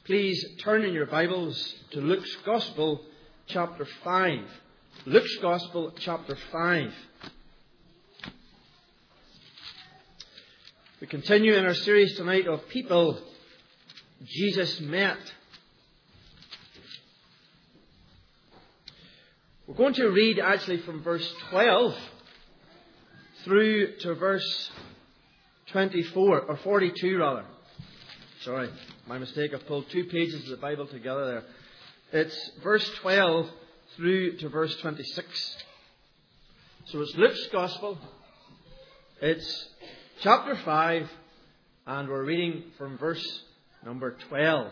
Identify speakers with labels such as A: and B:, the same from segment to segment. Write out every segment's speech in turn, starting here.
A: Please turn in your Bibles to Luke's Gospel, chapter 5. Luke's Gospel, chapter 5. We continue in our series tonight of people Jesus met. We're going to read actually from verse 12 through to verse 24, or 42 rather. Sorry, my mistake. I've pulled two pages of the Bible together there. It's verse 12 through to verse 26. So it's Luke's Gospel. It's chapter 5, and we're reading from verse number 12.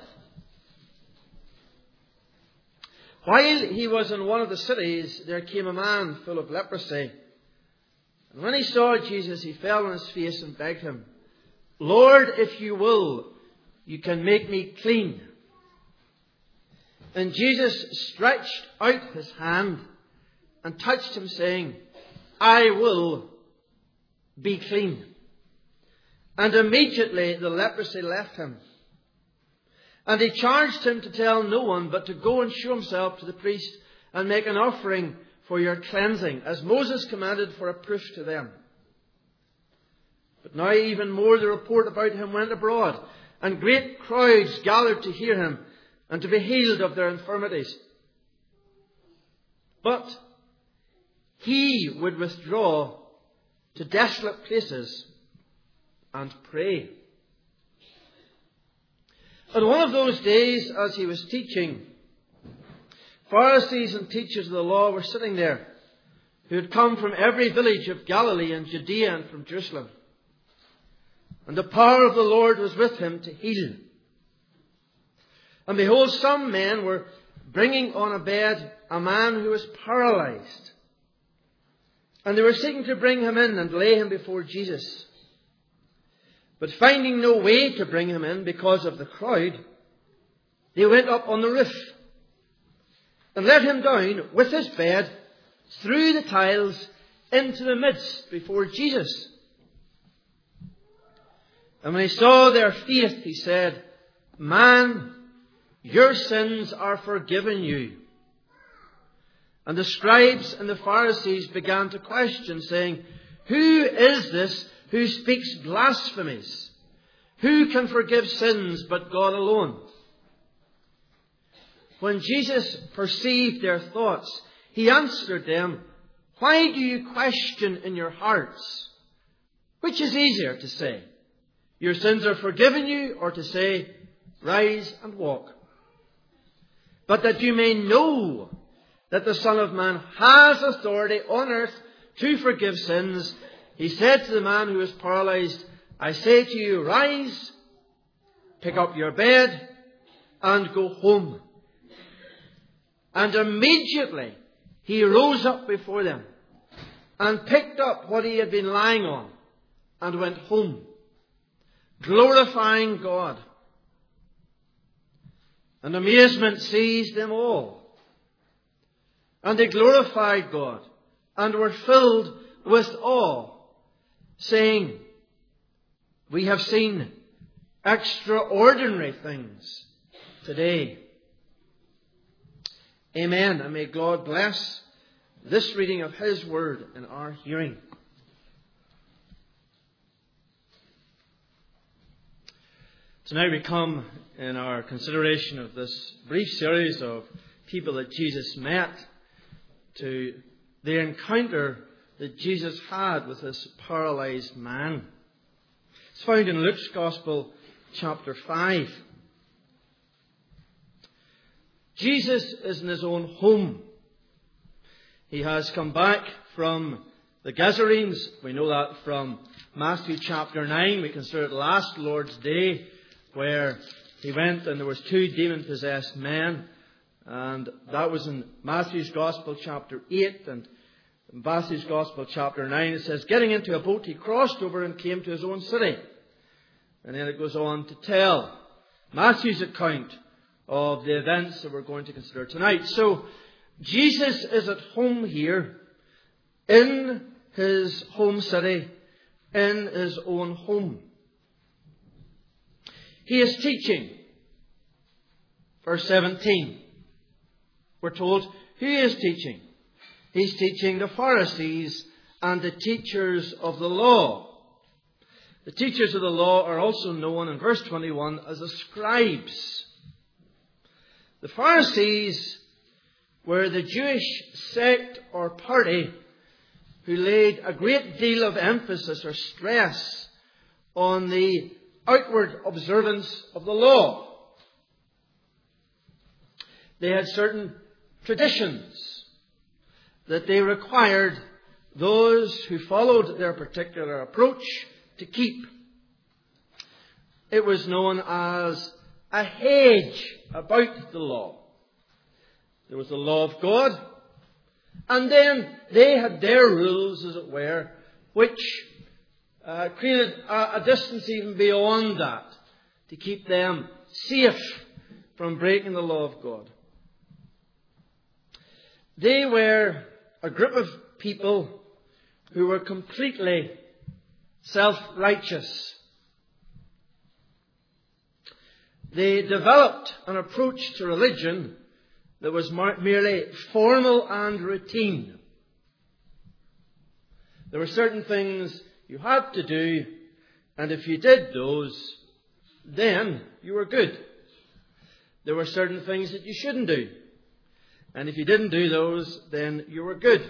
A: While he was in one of the cities, there came a man full of leprosy. And when he saw Jesus, he fell on his face and begged him, "Lord, if you will, you can make me clean." And Jesus stretched out his hand and touched him, saying, "I will be clean." And immediately the leprosy left him. And he charged him to tell no one, but to go and show himself to the priest and make an offering for your cleansing, as Moses commanded, for a proof to them. But now even more the report about him went abroad, and great crowds gathered to hear him and to be healed of their infirmities. But he would withdraw to desolate places and pray. On one of those days, as he was teaching, Pharisees and teachers of the law were sitting there, who had come from every village of Galilee and Judea and from Jerusalem. And the power of the Lord was with him to heal. And behold, some men were bringing on a bed a man who was paralyzed. And they were seeking to bring him in and lay him before Jesus. But finding no way to bring him in because of the crowd, they went up on the roof and let him down with his bed through the tiles into the midst before Jesus. And when he saw their faith, he said, "Man, your sins are forgiven you." And the scribes and the Pharisees began to question, saying, "Who is this who speaks blasphemies? Who can forgive sins but God alone?" When Jesus perceived their thoughts, he answered them, "Why do you question in your hearts? Which is easier to say, 'Your sins are forgiven you,' or to say, 'Rise and walk'? But that you may know that the Son of Man has authority on earth to forgive sins," he said to the man who was paralyzed, "I say to you, rise, pick up your bed, and go home." And immediately he rose up before them and picked up what he had been lying on and went home, glorifying God. And amazement seized them all. And they glorified God and were filled with awe, saying, "We have seen extraordinary things today." Amen. And may God bless this reading of His Word in our hearing. Tonight we come in our consideration of this brief series of people that Jesus met to the encounter that Jesus had with this paralyzed man. It's found in Luke's Gospel, chapter 5. Jesus is in his own home. He has come back from the Gadarenes. We know that from Matthew chapter 9. We considered it last Lord's Day, where he went and there was two demon-possessed men. And that was in Matthew's Gospel chapter 8. And in Matthew's Gospel chapter 9 it says, getting into a boat he crossed over and came to his own city. And then it goes on to tell Matthew's account of the events that we're going to consider tonight. So Jesus is at home here, in his home city, in his own home. He is teaching. Verse 17. We're told who he is teaching. He's teaching the Pharisees and the teachers of the law. The teachers of the law are also known in verse 21 as the scribes. The Pharisees were the Jewish sect or party who laid a great deal of emphasis or stress on the outward observance of the law. They had certain traditions that they required those who followed their particular approach to keep. It was known as a hedge about the law. There was the law of God, and then they had their rules, as it were, which created a distance even beyond that to keep them safe from breaking the law of God. They were a group of people who were completely self-righteous. They developed an approach to religion that was merely formal and routine. There were certain things you had to do, and if you did those, then you were good. There were certain things that you shouldn't do, and if you didn't do those, then you were good.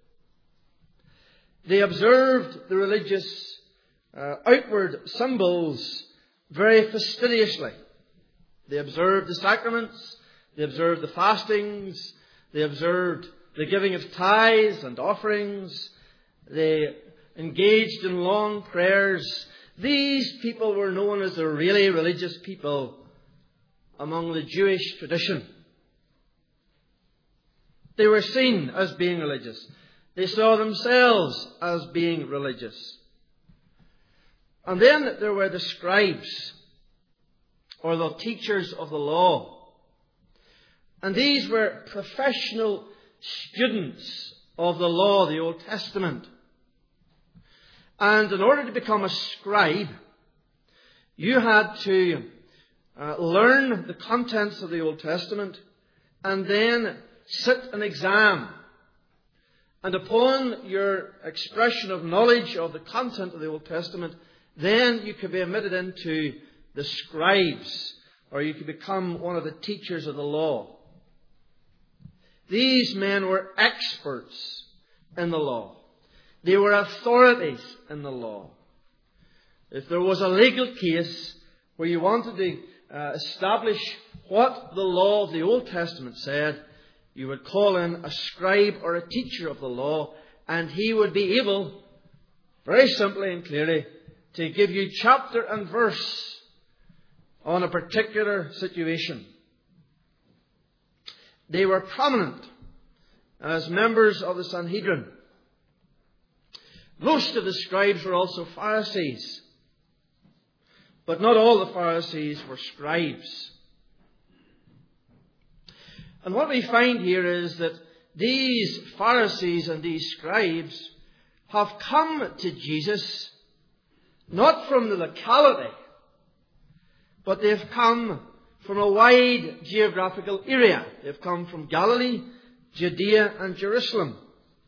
A: They observed the religious outward symbols very fastidiously. They observed the sacraments, they observed the fastings, they observed the giving of tithes and offerings, they engaged in long prayers. These people were known as the really religious people among the Jewish tradition. They were seen as being religious. They saw themselves as being religious. And then there were the scribes, or the teachers of the law. And these were professional students of the law, the Old Testament. And in order to become a scribe, you had to learn the contents of the Old Testament and then sit an exam. And upon your expression of knowledge of the content of the Old Testament, then you could be admitted into the scribes, or you could become one of the teachers of the law. These men were experts in the law. They were authorities in the law. If there was a legal case where you wanted to establish what the law of the Old Testament said, you would call in a scribe or a teacher of the law, and he would be able, very simply and clearly, to give you chapter and verse on a particular situation. They were prominent as members of the Sanhedrin. Most of the scribes were also Pharisees, but not all the Pharisees were scribes. And what we find here is that these Pharisees and these scribes have come to Jesus not from the locality, but they've come from a wide geographical area. They've come from Galilee, Judea and Jerusalem.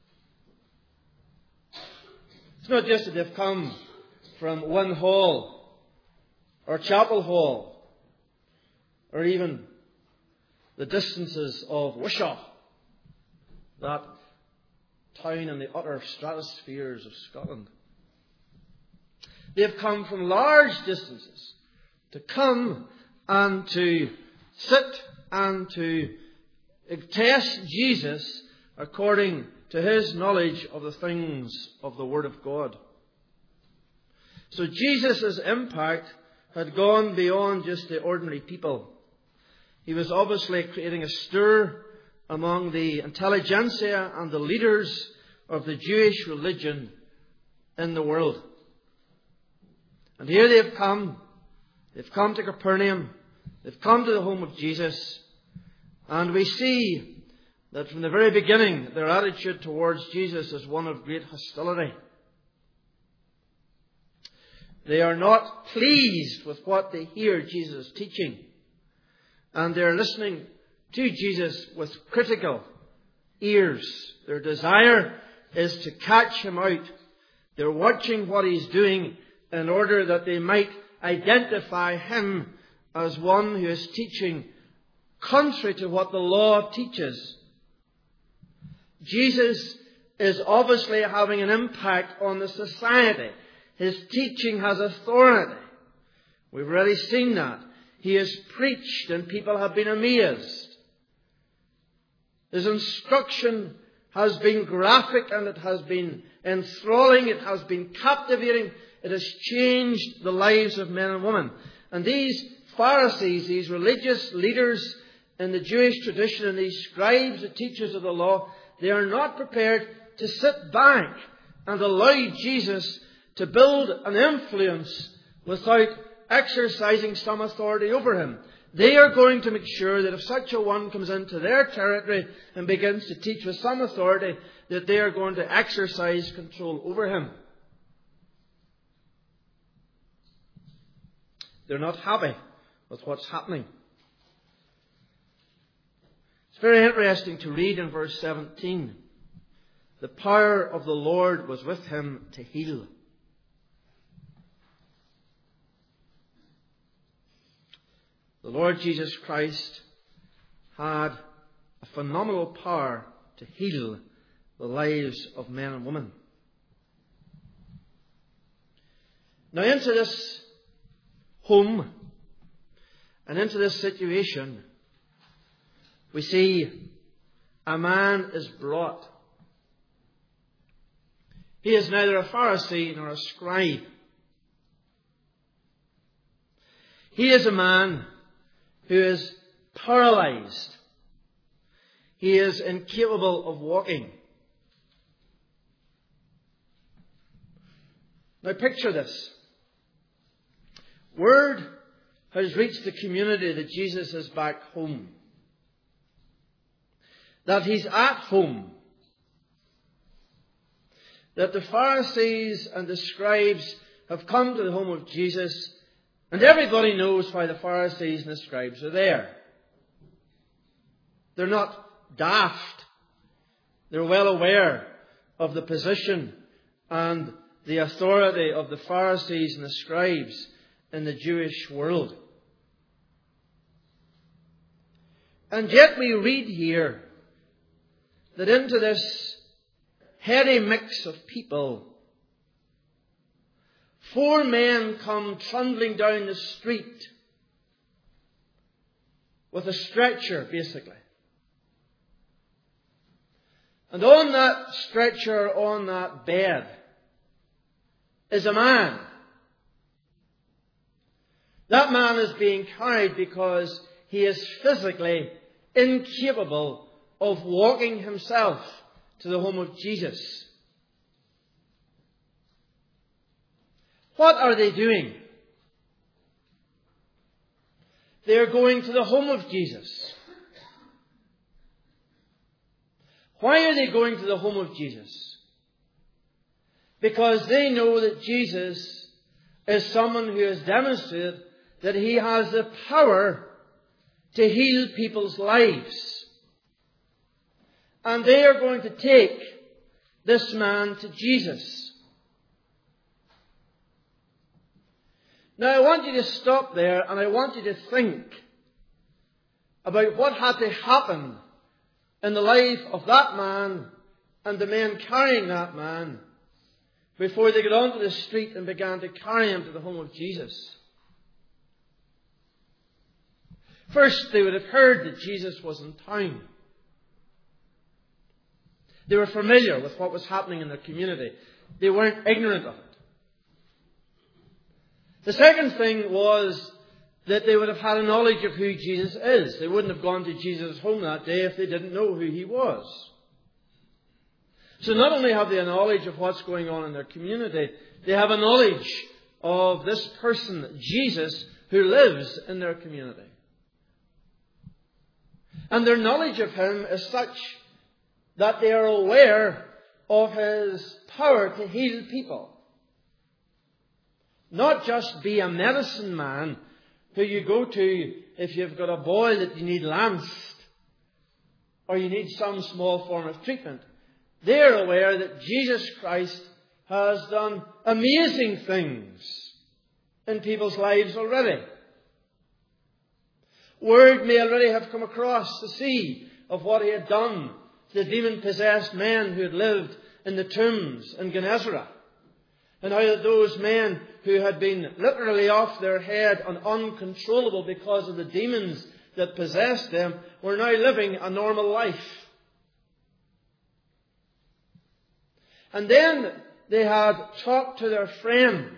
A: It's not just that they've come from one hall or chapel hall or even the distances of Wishaw, that town in the utter stratospheres of Scotland. They've come from large distances to come and to sit and to test Jesus according to his knowledge of the things of the Word of God. So Jesus' impact had gone beyond just the ordinary people. He was obviously creating a stir among the intelligentsia and the leaders of the Jewish religion in the world. And here they've come. They've come to Capernaum. They've come to the home of Jesus. And we see that from the very beginning, their attitude towards Jesus is one of great hostility. They are not pleased with what they hear Jesus teaching. And they're listening to Jesus with critical ears. Their desire is to catch him out. They're watching what he's doing in order that they might identify him as one who is teaching contrary to what the law teaches. Jesus is obviously having an impact on the society. His teaching has authority. We've already seen that. He has preached and people have been amazed. His instruction has been graphic and it has been enthralling. It has been captivating. It has changed the lives of men and women. And these Pharisees, these religious leaders in the Jewish tradition, and these scribes, the teachers of the law, they are not prepared to sit back and allow Jesus to build an influence without exercising some authority over him. They are going to make sure that if such a one comes into their territory and begins to teach with some authority, that they are going to exercise control over him. They're not happy with what's happening. It's very interesting to read in verse 17. The power of the Lord was with him to heal. The Lord Jesus Christ had a phenomenal power to heal the lives of men and women. Now into this home and into this situation, we see a man is brought. He is neither a Pharisee nor a scribe. He is a man who is paralyzed. He is incapable of walking. Now picture this. Word has reached the community that Jesus is back home. That he's at home. That the Pharisees and the scribes have come to the home of Jesus. And everybody knows why the Pharisees and the scribes are there. They're not daft. They're well aware of the position and the authority of the Pharisees and the scribes in the Jewish world. And yet we read here that into this heady mix of people, 4 men come trundling down the street with a stretcher, basically. And on that stretcher, on that bed, is a man. That man is being carried because he is physically incapable of walking himself to the home of Jesus. What are they doing? They are going to the home of Jesus. Why are they going to the home of Jesus? Because they know that Jesus is someone who has demonstrated that he has the power to heal people's lives. And they are going to take this man to Jesus. Now I want you to stop there and I want you to think about what had to happen in the life of that man and the men carrying that man before they got onto the street and began to carry him to the home of Jesus. First, they would have heard that Jesus was in town. They were familiar with what was happening in their community. They weren't ignorant of it. The second thing was that they would have had a knowledge of who Jesus is. They wouldn't have gone to Jesus' home that day if they didn't know who he was. So not only have they a knowledge of what's going on in their community, they have a knowledge of this person, Jesus, who lives in their community. And their knowledge of him is such that they are aware of his power to heal people. Not just be a medicine man, who you go to if you've got a boil that you need lanced, or you need some small form of treatment. They're aware that Jesus Christ has done amazing things in people's lives already. Word may already have come across the sea of what he had done to the demon-possessed men who had lived in the tombs in Gennesaret, and how those men who had been literally off their head and uncontrollable because of the demons that possessed them were now living a normal life. And then they had talked to their friend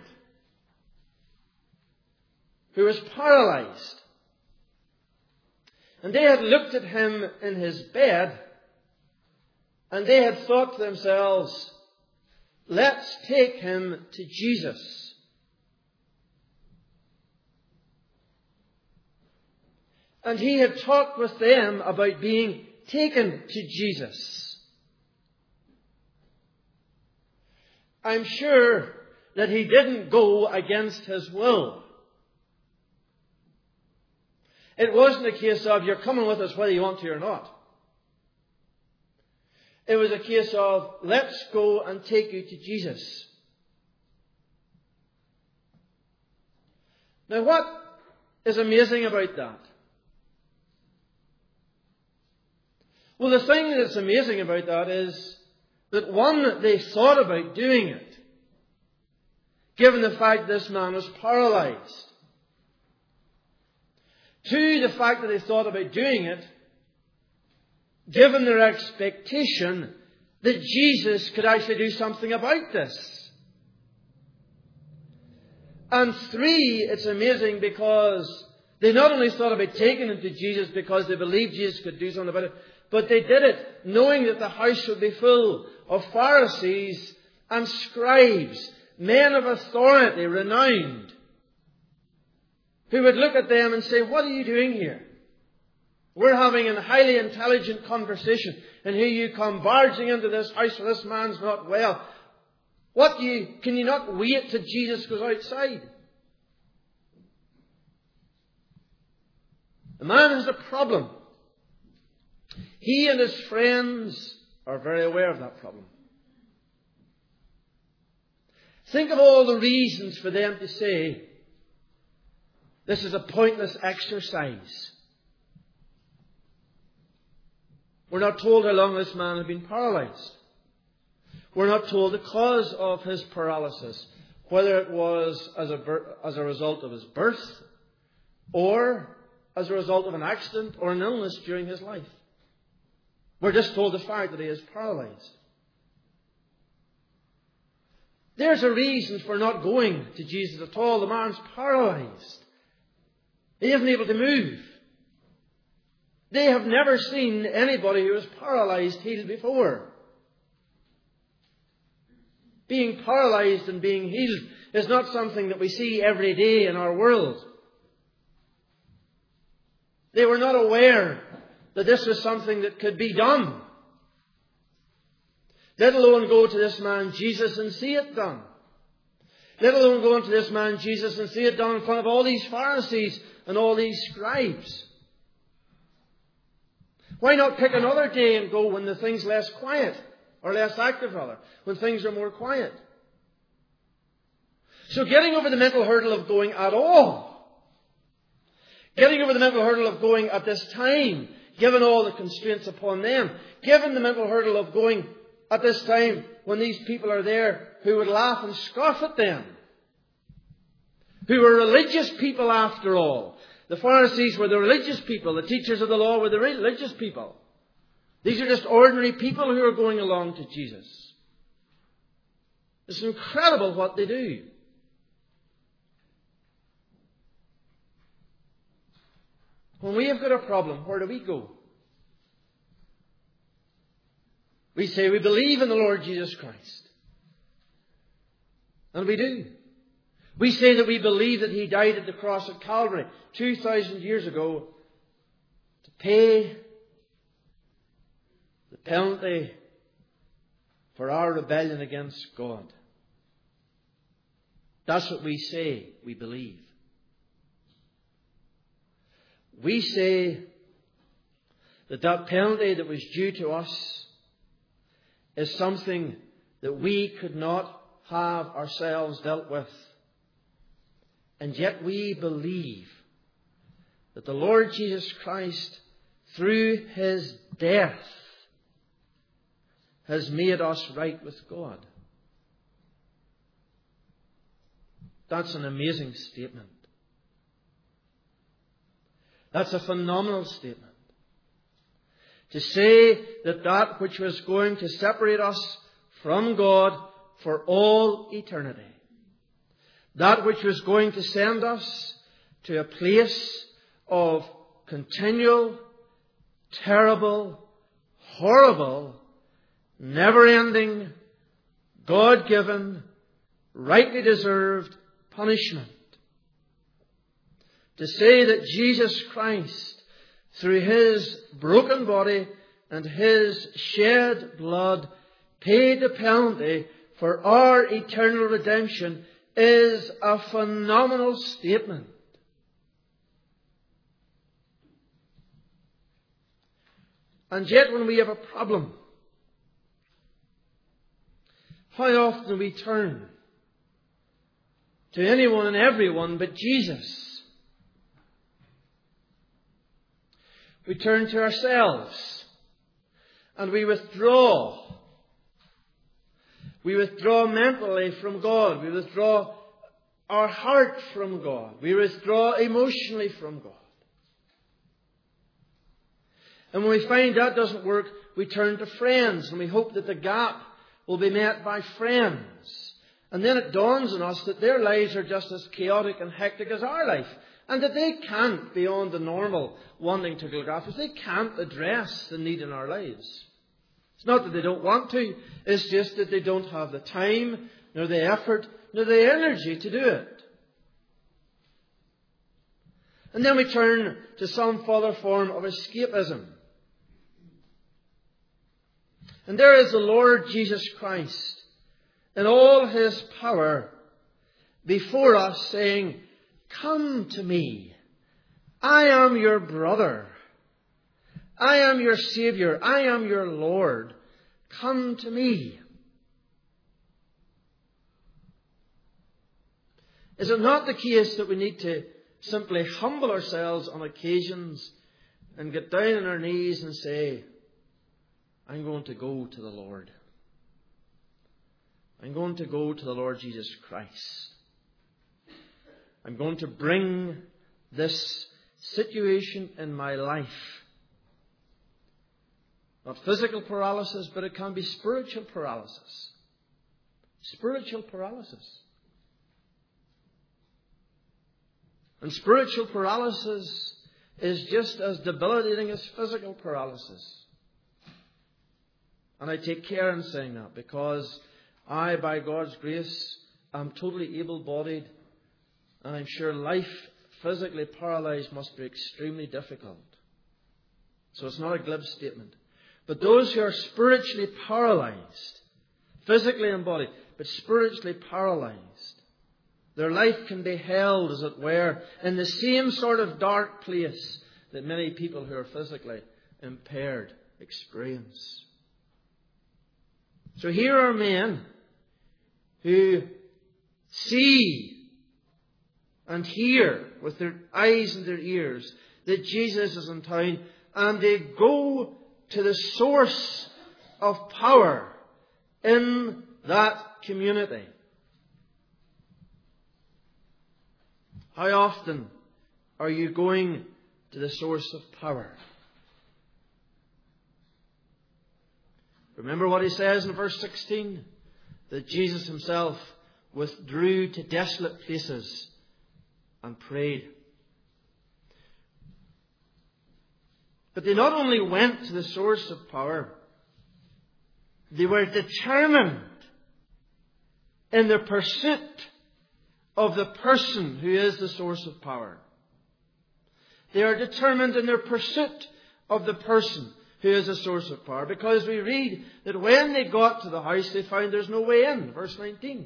A: who was paralyzed. And they had looked at him in his bed, and they had thought to themselves, let's take him to Jesus. And he had talked with them about being taken to Jesus. I'm sure that he didn't go against his will. It wasn't a case of, you're coming with us whether you want to or not. It was a case of, let's go and take you to Jesus. Now, what is amazing about that? Well, the thing that's amazing about that is that, one, they thought about doing it, given the fact this man was paralyzed. Two, the fact that they thought about doing it, given their expectation that Jesus could actually do something about this. And three, it's amazing because they not only thought about taking him to Jesus because they believed Jesus could do something about it, but they did it knowing that the house would be full of Pharisees and scribes, men of authority, renowned, who would look at them and say, what are you doing here? We're having a highly intelligent conversation, and here you come barging into this house where this man's not well. Can you not wait till Jesus goes outside? The man has a problem. He and his friends are very aware of that problem. Think of all the reasons for them to say, this is a pointless exercise. We're not told how long this man had been paralyzed. We're not told the cause of his paralysis, whether it was as a result of his birth, or as a result of an accident or an illness during his life. We're just told the fact that he is paralyzed. There's a reason for not going to Jesus at all. The man's paralyzed. He isn't able to move. They have never seen anybody who is paralyzed healed before. Being paralyzed and being healed is not something that we see every day in our world. They were not aware that this was something that could be done. Let alone go to this man Jesus and see it done. Let alone go into this man Jesus and see it done in front of all these Pharisees and all these scribes. Why not pick another day and go when the thing's less quiet, or less active rather, when things are more quiet? So getting over the mental hurdle of going at all, getting over the mental hurdle of going at this time, given all the constraints upon them, given the mental hurdle of going at this time when these people are there who would laugh and scoff at them, who were religious people after all. The Pharisees were the religious people. The teachers of the law were the religious people. These are just ordinary people who are going along to Jesus. It's incredible what they do. When we have got a problem, where do we go? We say we believe in the Lord Jesus Christ. And we do. We say that we believe that He died at the cross at Calvary 2,000 years ago to pay the penalty for our rebellion against God. That's what we say we believe. we say that penalty that was due to us is something that we could not have ourselves dealt with. And yet we believe that the Lord Jesus Christ, through His death, has made us right with God. That's an amazing statement. That's a phenomenal statement. To say that which was going to separate us from God for all eternity, that which was going to send us to a place of continual, terrible, horrible, never-ending, God-given, rightly deserved punishment. To say that Jesus Christ, through His broken body and His shed blood, paid the penalty for our eternal redemption is a phenomenal statement. And yet when we have a problem, how often do we turn to anyone and everyone but Jesus? We turn to ourselves and we withdraw. We withdraw mentally from God. We withdraw our heart from God. We withdraw emotionally from God. And when we find that doesn't work, we turn to friends and we hope that the gap will be met by friends. And then it dawns on us that their lives are just as chaotic and hectic as our life. And that they can't, beyond the normal wanting to look after us, they can't address the need in our lives. It's not that they don't want to, it's just that they don't have the time, nor the effort, nor the energy to do it. And then we turn to some further form of escapism. And there is the Lord Jesus Christ in all His power before us saying, "Come to me. I am your brother. I am your Saviour. I am your Lord. Come to me." Is it not the case that we need to simply humble ourselves on occasions and get down on our knees and say, "I'm going to go to the Lord. I'm going to go to the Lord Jesus Christ. I'm going to bring this situation in my life." Not physical paralysis, but it can be spiritual paralysis. Spiritual paralysis. And spiritual paralysis is just as debilitating as physical paralysis. And I take care in saying that because I, by God's grace, am totally able-bodied. And I'm sure life physically paralyzed must be extremely difficult. So it's not a glib statement. But those who are spiritually paralyzed, physically embodied, but spiritually paralyzed, their life can be held, as it were, in the same sort of dark place that many people who are physically impaired experience. So here are men who see and hear with their eyes and their ears that Jesus is in town, and they go to the source of power in that community. How often are you going to the source of power? Remember what He says in verse 16? That Jesus Himself withdrew to desolate places and prayed. But they not only went to the source of power, they were determined in their pursuit of the person who is the source of power. They are determined in their pursuit of the person who is the source of power. Because we read that when they got to the house, they found there's no way in. Verse 19.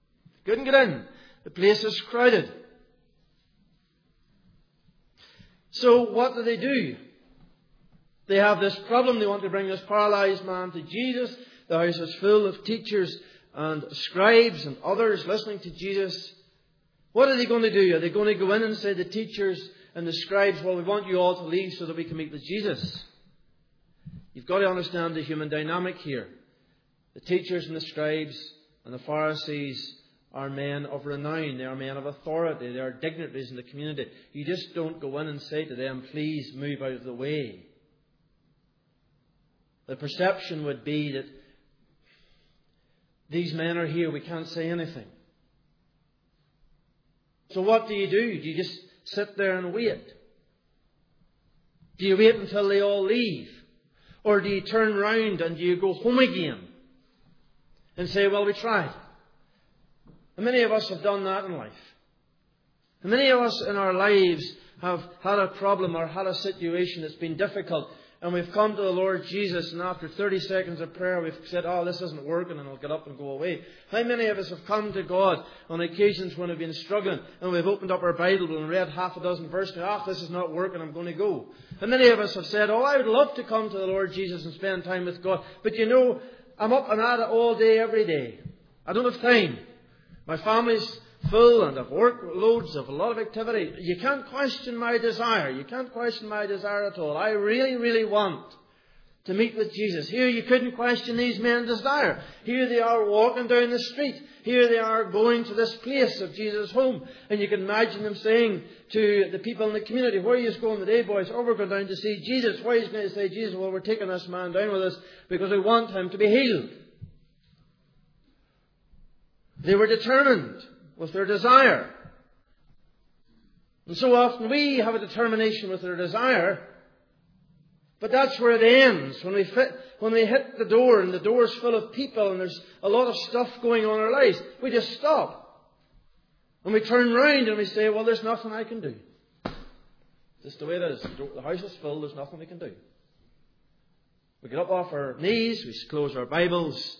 A: Couldn't get in. The place is crowded. So what do? They have this problem. They want to bring this paralyzed man to Jesus. The house is full of teachers and scribes and others listening to Jesus. What are they going to do? Are they going to go in and say to the teachers and the scribes, well, we want you all to leave so that we can meet with Jesus? You've got to understand the human dynamic here. The teachers and the scribes and the Pharisees are men of renown. They are men of authority. They are dignitaries in the community. You just don't go in and say to them, please move out of the way. The perception would be that these men are here, we can't say anything. So what do? Do you just sit there and wait? Do you wait until they all leave? Or do you turn round and do you go home again and say, well, we tried? And many of us have done that in life. And many of us in our lives have had a problem or had a situation that's been difficult. And we've come to the Lord Jesus, and after 30 seconds of prayer, we've said, oh, this isn't working, and I'll get up and go away. How many of us have come to God on occasions when we've been struggling, and we've opened up our Bible and read half a dozen verses, and this is not working, I'm going to go. And many of us have said, oh, I would love to come to the Lord Jesus and spend time with God, but you know, I'm up and at it all day, every day. I don't have time. My family's full and I've work loads of a lot of activity. You can't question my desire. You can't question my desire at all. I really, really want to meet with Jesus. Here you couldn't question these men's desire. Here they are walking down the street. Here they are going to this place of Jesus' home. And you can imagine them saying to the people in the community, where are you going today, boys? Oh, we're going down to see Jesus. Why are you going to say Jesus? Well, we're taking this man down with us because we want him to be healed. They were determined with their desire. And so often we have a determination with our desire, but that's where it ends. When we hit the door and the door's full of people and there's a lot of stuff going on in our lives, we just stop. And we turn round and we say, well, there's nothing I can do. Just the way it is. The house is full, there's nothing we can do. We get up off our knees, we close our Bibles.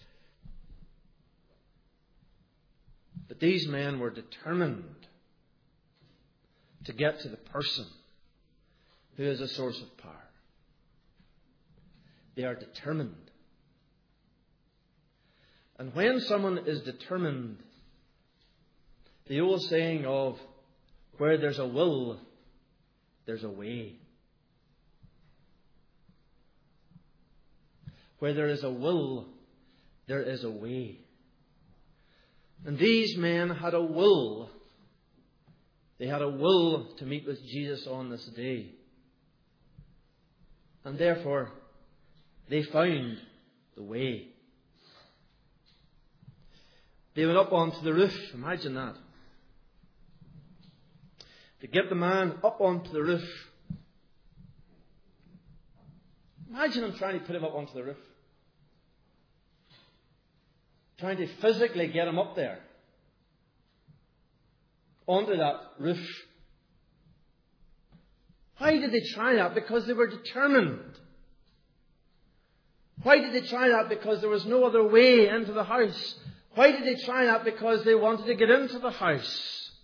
A: But these men were determined to get to the person who is a source of power. They are determined. And when someone is determined, the old saying of where there's a will, there's a way. Where there is a will, there is a way. And these men had a will. They had a will to meet with Jesus on this day. And therefore, they found the way. They went up onto the roof. Imagine that. To get the man up onto the roof. Imagine them trying to put him up onto the roof. Trying to physically get him up there. Onto that roof. Why did they try that? Because they were determined. Why did they try that? Because there was no other way into the house. Why did they try that? Because they wanted to get into the house.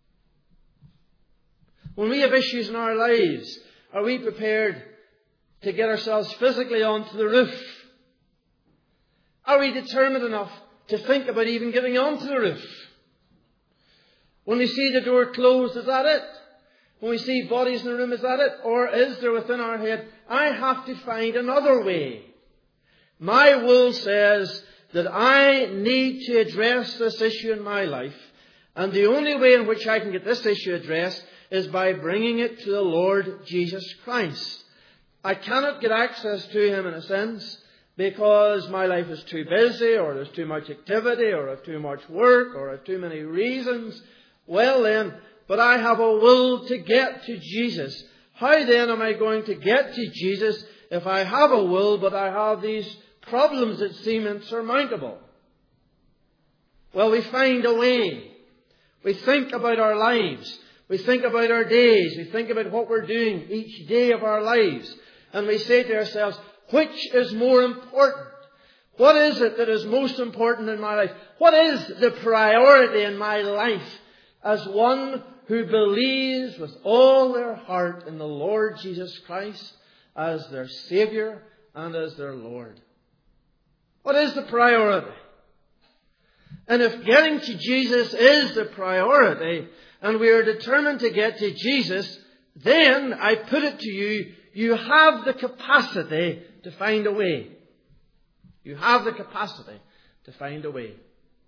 A: When we have issues in our lives, are we prepared to get ourselves physically onto the roof? Are we determined enough to think about even getting onto the roof? When we see the door closed, is that it? When we see bodies in the room, is that it? Or is there within our head, I have to find another way? My will says that I need to address this issue in my life. And the only way in which I can get this issue addressed is by bringing it to the Lord Jesus Christ. I cannot get access to Him in a sense because my life is too busy, or there's too much activity, or I have too much work, or I have too many reasons. Well then, but I have a will to get to Jesus. How then am I going to get to Jesus if I have a will, but I have these problems that seem insurmountable? Well, we find a way. We think about our lives. We think about our days. We think about what we're doing each day of our lives. And we say to ourselves, which is more important? What is it that is most important in my life? What is the priority in my life as one who believes with all their heart in the Lord Jesus Christ as their Saviour and as their Lord. What is the priority? And if getting to Jesus is the priority, and we are determined to get to Jesus, then I put it to you, you have the capacity to find a way. You have the capacity to find a way.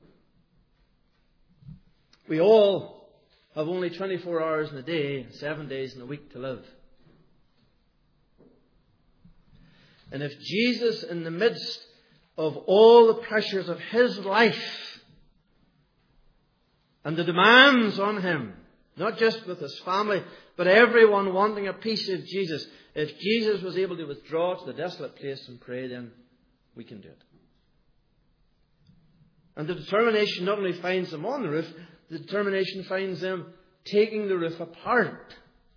A: We all have only 24 hours in a day, 7 days in a week to live. And if Jesus, in the midst of all the pressures of His life and the demands on Him, not just with His family, but everyone wanting a piece of Jesus, if Jesus was able to withdraw to the desolate place and pray, then we can do it. And the determination not only finds them on the roof, the determination finds them taking the roof apart.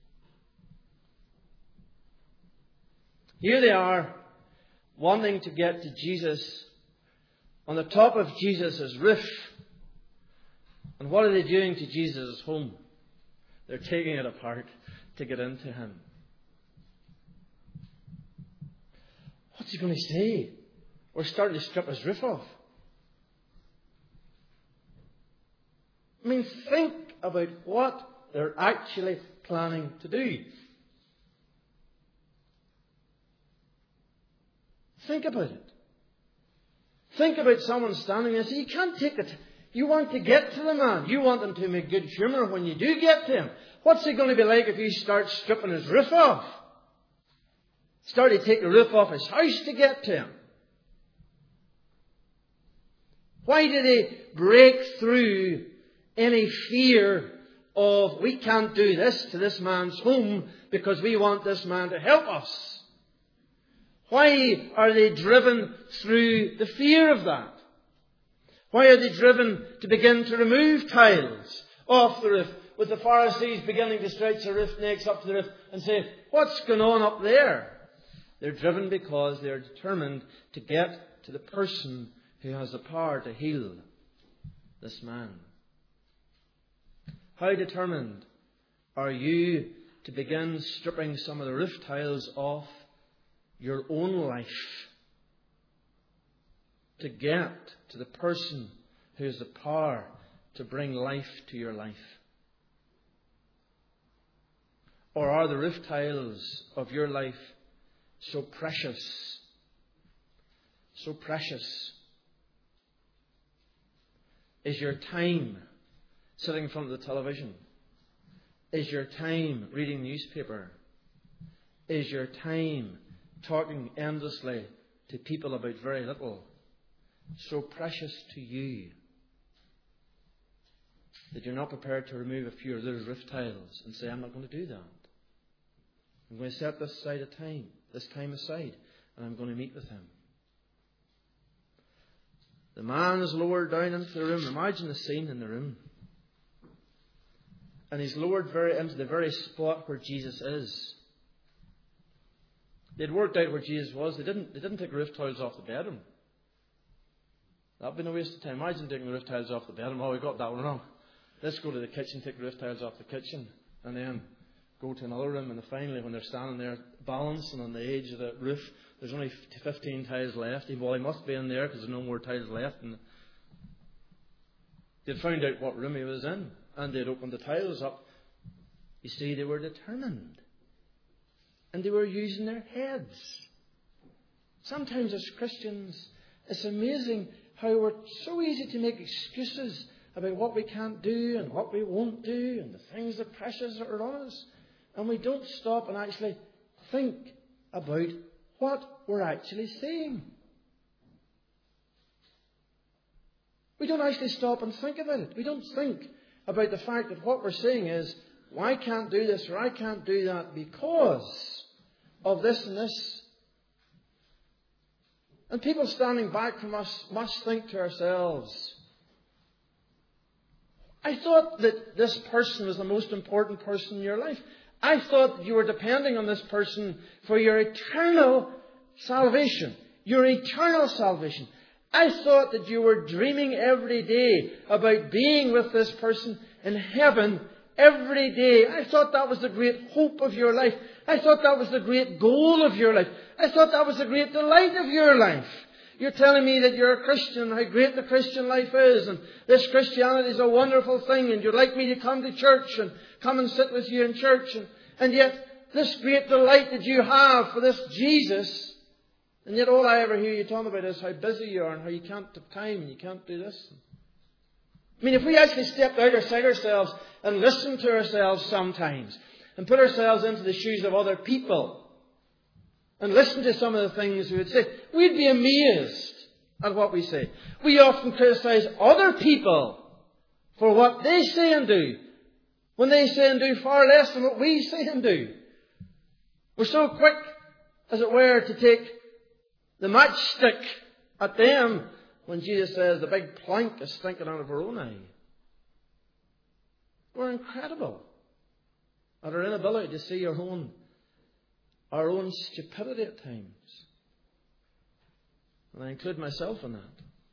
A: Here they are, wanting to get to Jesus on the top of Jesus' roof. And what are they doing to Jesus' home? They're taking it apart to get into Him. What's He going to say? We're starting to strip His roof off. I mean, think about what they're actually planning to do. Think about it. Think about someone standing there and say, you can't take it. You want to get to the man. You want him to be in good humour when you do get to him. What's it going to be like if you start stripping his roof off? Start to take the roof off his house to get to him. Why did he break through any fear of, we can't do this to this man's home because we want this man to help us? Why are they driven through the fear of that? Why are they driven to begin to remove tiles off the roof, with the Pharisees beginning to stretch the roof necks up to the roof and say, what's going on up there? They're driven because they're determined to get to the person who has the power to heal this man. How determined are you to begin stripping some of the roof tiles off your own life to get to the person who has the power to bring life to your life? Or are the roof tiles of your life so precious? So precious. Is your time sitting in front of the television? Is your time reading newspaper? Is your time talking endlessly to people about very little so precious to you that you're not prepared to remove a few of those roof tiles and say, I'm not going to do that. I'm going to set this time aside, and I'm going to meet with him. The man is lowered down into the room. Imagine the scene in the room. And he's lowered into the very spot where Jesus is. They'd worked out where Jesus was. They didn't take roof tiles off the bedroom. That would be no waste of time. Imagine taking the roof tiles off the bedroom. Oh, we got that one wrong. Let's go to the kitchen, take the roof tiles off the kitchen, and then go to another room. And then finally, when they're standing there balancing on the edge of the roof, there's only 15 tiles left. Well, he must be in there because there's no more tiles left. And they'd found out what room he was in, and they'd opened the tiles up. You see, they were determined. And they were using their heads. Sometimes as Christians, it's amazing how we're so easy to make excuses about what we can't do and what we won't do and the things, the pressures that are on us. And we don't stop and actually think about what we're actually saying. We don't actually stop and think about it. We don't think about the fact that what we're saying is, well, I can't do this or I can't do that because of this and this. And people standing back from us must think to ourselves, I thought that this person was the most important person in your life. I thought that you were depending on this person for your eternal salvation. Your eternal salvation. I thought that you were dreaming every day about being with this person in heaven every day. I thought that was the great hope of your life. I thought that was the great goal of your life. I thought that was the great delight of your life. You're telling me that you're a Christian, how great the Christian life is, and this Christianity is a wonderful thing, and you'd like me to come to church and come and sit with you in church, and yet this great delight that you have for this Jesus, and yet all I ever hear you talking about is how busy you are and how you can't have time and you can't do this. I mean, if we actually stepped outside ourselves and listened to ourselves sometimes and put ourselves into the shoes of other people and listened to some of the things we would say, we'd be amazed at what we say. We often criticize other people for what they say and do, when they say and do far less than what we say and do. We're so quick, as it were, to take the matchstick at them when Jesus says the big plank is stinking out of our own eye. We're incredible at our inability to see our own stupidity at times. And I include myself in that.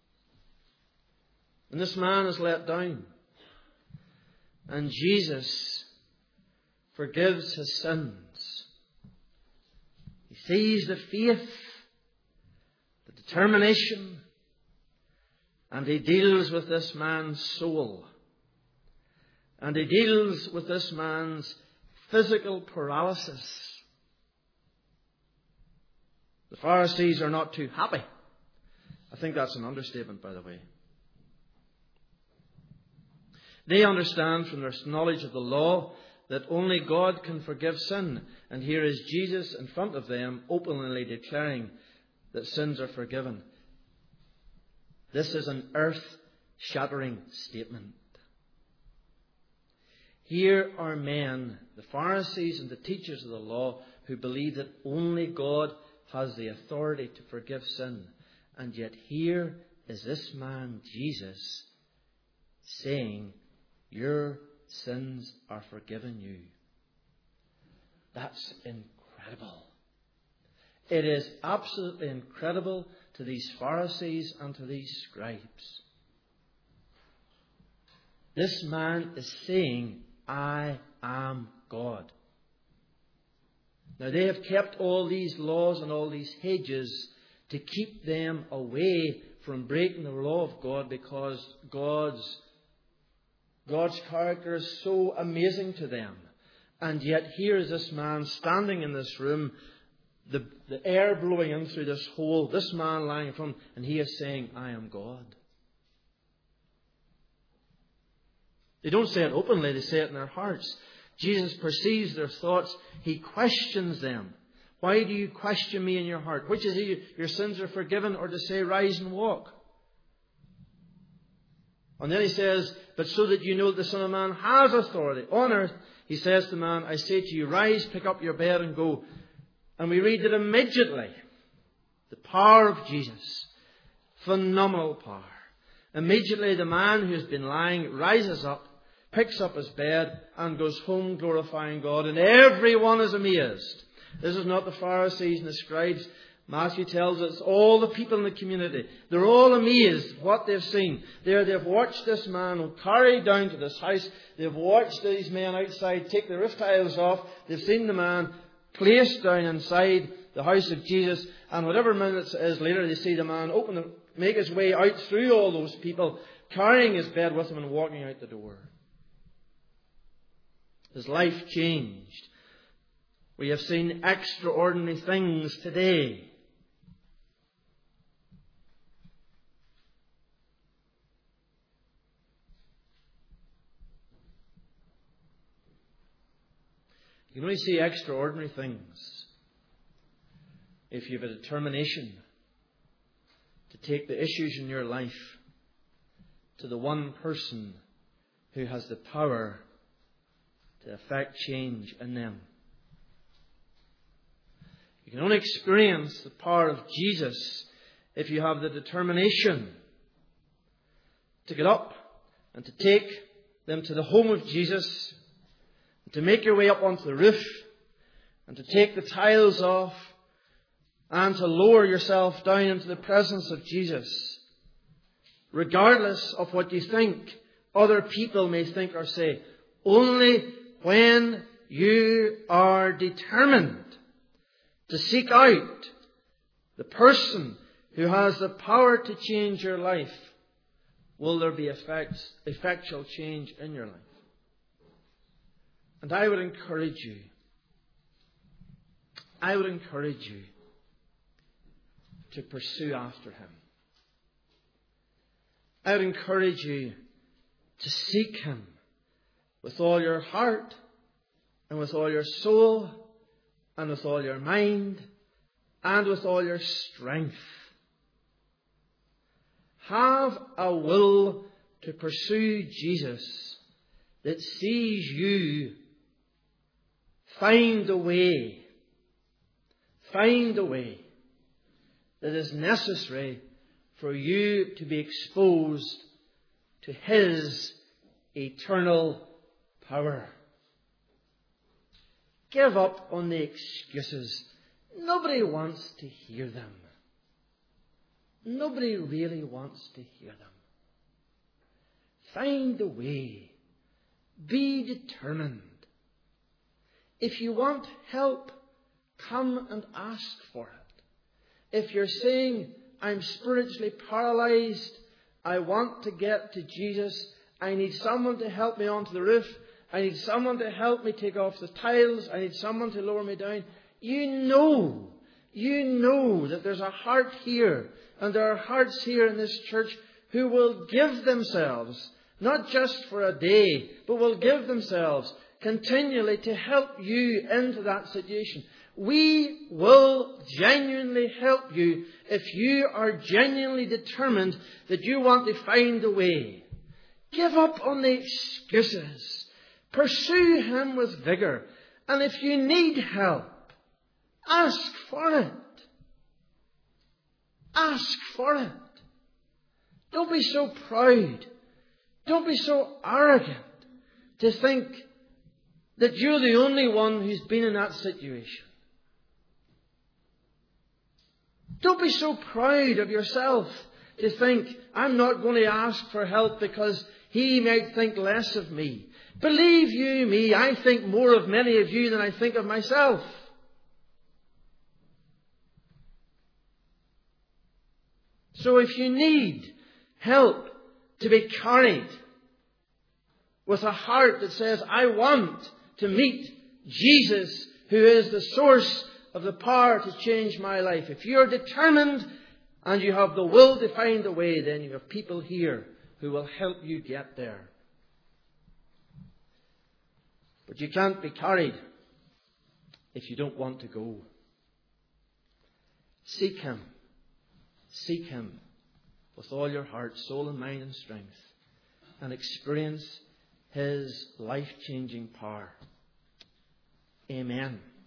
A: And this man is let down. And Jesus forgives his sins. He sees the faith, the determination, and he deals with this man's soul. And he deals with this man's physical paralysis. The Pharisees are not too happy. I think that's an understatement, by the way. They understand from their knowledge of the law that only God can forgive sin. And here is Jesus in front of them, openly declaring that sins are forgiven. This is an earth-shattering statement. Here are men, the Pharisees and the teachers of the law, who believe that only God has the authority to forgive sin. And yet here is this man, Jesus, saying, your sins are forgiven you. That's incredible. It is absolutely incredible to these Pharisees and to these scribes. This man is saying, I am God. Now they have kept all these laws and all these hedges to keep them away from breaking the law of God, because God's character is so amazing to them. And yet here is this man standing in this room, the air blowing in through this hole, this man lying in front, and he is saying, I am God. They don't say it openly, they say it in their hearts. Jesus perceives their thoughts. He questions them. Why do you question me in your heart? Which is it, your sins are forgiven, or to say, rise and walk? And then he says, but so that you know that the Son of Man has authority on earth, he says to the man, I say to you, rise, pick up your bed and go. And we read that immediately, the power of Jesus, phenomenal power. Immediately the man who has been lying rises up, picks up his bed and goes home glorifying God. And everyone is amazed. This is not the Pharisees and the scribes. Matthew tells us all the people in the community, they're all amazed at what they've seen. They've watched this man carried down to this house. They've watched these men outside take the roof tiles off. They've seen the man placed down inside the house of Jesus. And whatever minutes it is later, they see the man make his way out through all those people, carrying his bed with him and walking out the door. His life changed. We have seen extraordinary things today. You can only see extraordinary things if you have a determination to take the issues in your life to the one person who has the power to effect change in them. You can only experience the power of Jesus if you have the determination to get up and to take them to the home of Jesus, and to make your way up onto the roof, and to take the tiles off, and to lower yourself down into the presence of Jesus, regardless of what you think other people may think or say. only when you are determined to seek out the person who has the power to change your life will there be effectual change in your life. And I would encourage you to pursue after Him. I would encourage you to seek Him with all your heart and with all your soul and with all your mind and with all your strength. Have a will to pursue Jesus that sees you find a way that is necessary for you to be exposed to His eternal power. Give up on the excuses. Nobody wants to hear them. Nobody really wants to hear them. Find a way. Be determined. If you want help, come and ask for it. If you're saying, I'm spiritually paralyzed, I want to get to Jesus, I need someone to help me onto the roof, I need someone to help me take off the tiles, I need someone to lower me down, you know that there's a heart here, and there are hearts here in this church who will give themselves, not just for a day, but will give themselves continually to help you into that situation. We will genuinely help you if you are genuinely determined that you want to find a way. Give up on the excuses. Pursue Him with vigour. And if you need help, ask for it. Ask for it. Don't be so proud. Don't be so arrogant to think that you're the only one who's been in that situation. Don't be so proud of yourself to think, I'm not going to ask for help because he might think less of me. Believe you me, I think more of many of you than I think of myself. So if you need help to be carried with a heart that says, I want to meet Jesus, who is the source of the power to change my life. If you're determined and you have the will to find a way, then you have people here who will help you get there. But you can't be carried if you don't want to go. Seek Him. Seek Him with all your heart, soul and mind and strength, and experience His life-changing power. Amen.